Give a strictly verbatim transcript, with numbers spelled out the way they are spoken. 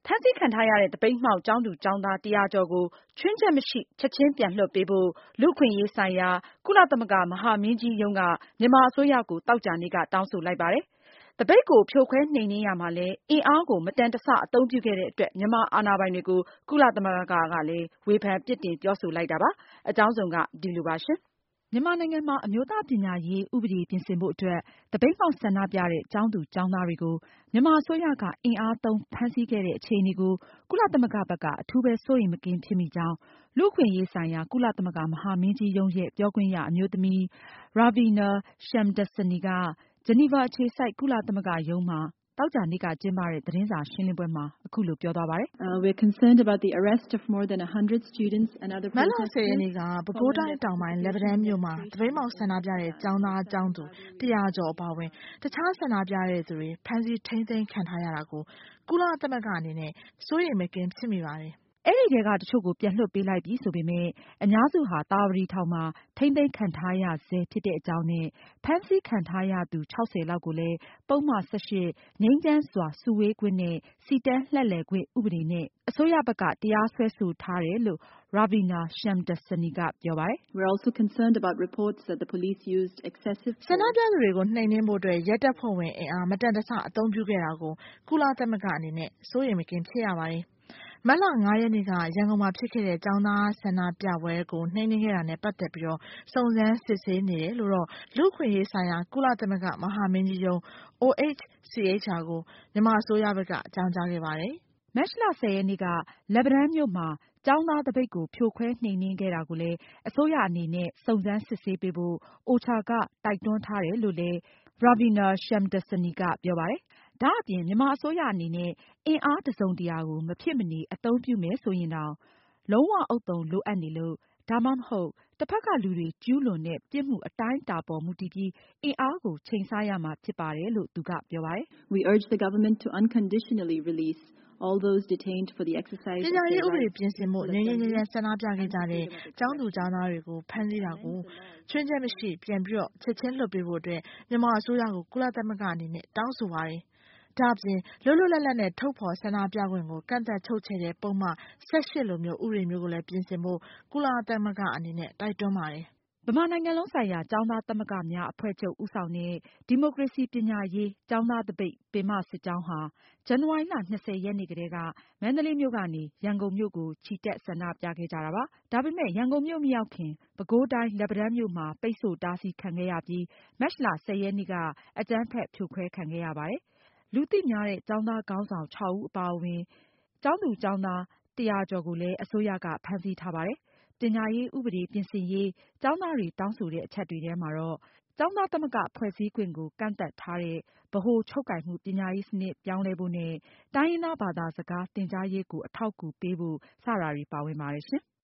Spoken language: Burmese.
ဖမ်းဆီးခံထားရတဲ့ သပိတ်မှောက်ကျောင်းသူကျောင်းသားတရာကျော်ကို ခြွင်းချက်မရှိ ချက်ချင်းပြန်လွှတ်ပေးဖို့ လူ့အခွင့်အရေးဆိုင်ရာ ကုလသမဂ္ဂမဟာမင်းကြီးရုံးက မြန်မာအစိုးရကို သောကြာနေ့က တောင်းဆိုလိုက်ပါတယ်။ သပိတ်ကိုဖြိုခွဲနှိမ်နင်းရာမှာလည်း အင်အားကို မတန်တဆအသုံးပြုခဲ့တဲ့အတွက် မြန်မာအာဏာပိုင်တွေကို ကုလသမဂ္ဂကလည်း ဝေဖန်ပြစ်တင်ပြောဆိုလိုက်တာပါ။ အကြောင်းစုံက ဒီလိုပါရှင်။ မြန်မာနိုင်ငံမှာ အမျိုးသားပညာရေးဥပဒေပြင်ဆင်ဖို့အတွက် သပိတ်မှောက်ဆန္ဒပြတဲ့ ကျောင်းသူကျောင်းသားတွေကို မြန်မာအစိုးရက အင်အားသုံးဖမ်းဆီးခဲ့တဲ့အခြေအနေကို ကုလသမဂ္ဂဘက်က အထူးပဲစိုးရိမ်မကင်းဖြစ်မိကြောင်း လူ့အခွင့်အရေးဆိုင်ရာ ကုလသမဂ္ဂမဟာမင်းကြီးရုံးရဲ့ ပြောခွင့်ရအမျိုးသမီး Ravina Shamdasani က ဂျနီဗာအခြေစိုက် ကုလသမဂ္ဂရုံးမှာ သောကြာနေ့က ကျင်းပတဲ့ သတင်းစာရှင်းလင်းပွဲမှာ အခုလိုပြောသွားပါတယ်။ “မတ်လ ဆယ်ရက်နေ့က ပဲခူးတိုင်းတောင်ပိုင်း လက်ပံတန်းမြို့မှာ သပိတ်မှောက်ဆန္ဒပြတဲ့ ကျောင်းသားကျောင်းသူ တရာကျော်အပါအဝင် တခြားဆန္ဒပြသူတွေ ဖမ်းဆီးထိန်းသိမ်းခံထားရတာကို ကုလသမဂ္ဂအနေနဲ့ စိုးရိမ်မကင်းဖြစ်မိပါတယ်။” အဲဒီထဲက တချို့ကို ပြန်လွှတ်ပေးလိုက်ပြီဆိုပေမယ့် အများစုဟာ သာဝတီထောင်မှာ ထိန်းသိမ်းခံထားရဆဲဖြစ်တဲ့အကြောင်းနဲ့ ဖမ်းဆီးခံထားရသူ ခြောက်ဆယ်လောက်ကိုလည်း ပုဒ်မ ၁၈ ငြိမ်းချမ်းစွာစုဝေးခွင့်နဲ့ စီတန်းလှည့်လည်ခွင့်ဥပဒေနဲ့ အစိုးရဘက်က တရားစွဲဆိုထားတယ်လို့ Ravina Shamdasani ကပြောပါတယ်။ “ဆန္ဒပြသူတွေကို နှိမ်နင်းဖို့အတွက် ရဲတပ်ဖွဲ့ဝင်အင်အား မတန်တဆအသုံးပြုခဲ့တာကို ကုလသမဂ္ဂအနေနဲ့ စိုးရိမ်မကင်းဖြစ်ရပါတယ်။ မတ်လ ငါးရက်နေ့က ရန်ကုန်မှာဖြစ်ခဲ့တဲ့ ကျောင်းသားဆန္ဒပြပွဲကို နှိမ်နင်းခဲ့တာနဲ့ ပတ်သက်ပြီး စုံစမ်းစစ်ဆေးနေတယ်လို့ လူ့အခွင့်အရေးဆိုင်ရာ ကုလသမဂ္ဂမဟာမင်းကြီးရုံး အို အိတ် စီ အေချ် အာ ကို မြန်မာအစိုးရဘက်က အကြောင်းကြားခဲ့ပါတယ်။ ” မတ်လ ဆယ်ရက်နေ့က လက်ပံတန်းမြို့မှာ ကျောင်းသားသပိတ်ကို ဖြိုခွဲနှိမ်နင်းခဲ့တာကိုလည်း အစိုးရအနေနဲ့ စုံစမ်းစစ်ဆေးပေးဖို့ အိုချာ က တိုက်တွန်းထားတယ်လို့လည်း Ravina Shamdasani ကပြောပါတယ်။ ဒါအပြင် မြန်မာအစိုးရအနေနဲ့ အင်အားတစုံတရာကို မဖြစ်မနေအသုံးပြုမယ်ဆိုရင်တောင် လုံးဝဥဿုံလိုအပ်နေလို့ ဒါမှမဟုတ် တဖက်ကလူတွေကျူးလွန်တဲ့ ပြစ်မှုအတိုင်းအတာပေါ် မူတည်ပြီး အင်အားကို ချိန်ဆရမှာဖြစ်ပါတယ်လို့ သူကပြောပါတယ်။ “ပညာရေးဥပဒေပြင်ဆင်ဖို့ ငြိမ်းငြိမ်းချမ်းချမ်းဆန္ဒပြခဲ့ကြတဲ့ ကျောင်းသူကျောင်းသားတွေကို ဖမ်းဆီးတာကို ခြွင်းချက်မရှိ ပြန်ပြီး ချက်ချင်းလွှတ်ပေးဖို့အတွက် မြန်မာအစိုးရကို ကုလသမဂ္ဂအနေနဲ့ တောင်းဆိုပါတယ်။ ဒါအပြင် လွတ်လွတ်လပ်လပ်နဲ့ ထုတ်ဖေါ်ဆန္ဒပြခွင့်ကို ကန့်သတ်ချုပ်ချယ်တဲ့ ပုဒ်မ ၁၈ လိုမျိုး ဥပဒေမျိုးကိုလည်း ပြင်ဆင်ဖို့ ကုလသမဂ္ဂအနေနဲ့ တိုက်တွန်းပါတယ်။” မြန်မာနိုင်ငံလုံးဆိုင်ရာ ကျောင်းသားသမဂ္ဂများအဖွဲ့ချုပ် ဦးဆောင်တဲ့ ဒီမိုကရေစီပညာရေး ကျောင်းသားသပိတ် ပင်မစစ်ကြောင်းဟာ ဇန်နဝါရီလ ၂၀ ရက်နေ့ကတည်းက မန္တလေးမြို့ကနေ ရန်ကုန်မြို့ကို ချီတက်ဆန္ဒပြခဲ့ကြတာပါ။ ဒါပေမယ့် ရန်ကုန်မြို့မရောက်ခင် ပဲခူးတိုင်း လက်ပံတန်းမြို့မှာ ပိတ်ဆို့တားဆီးခံခဲ့ရပြီး မတ်လ ၁၀ ရက်နေ့က အကြမ်းဖက်ဖြိုခွဲခံခဲ့ရပါတယ်။ လူသိများတဲ့ ကျောင်းသားခေါင်းဆောင် ခြောက်ဦးအပါအဝင် ကျောင်းသူကျောင်းသား တရာကျော်ကိုလည်း အစိုးရက ဖမ်းဆီးထားပါတယ်။ ပညာရေးဥပဒေပြင်ဆင်ရေး ကျောင်းသားတွေတောင်းဆိုတဲ့အချက်တွေထဲမှာတော့ ကျောင်းသားသမဂ္ဂဖွဲ့စည်းခွင့်ကို ကန့်သတ်ထားတဲ့ ဗဟိုချုပ်ကိုင်မှု ပညာရေးစနစ်ပြောင်းလဲဖို့နဲ့ တိုင်းရင်းသားဘာသာစကားသင်ကြားရေးကို အထောက်အကူပေးဖို့ စတာတွေပါဝင်ပါတယ်ရှင်။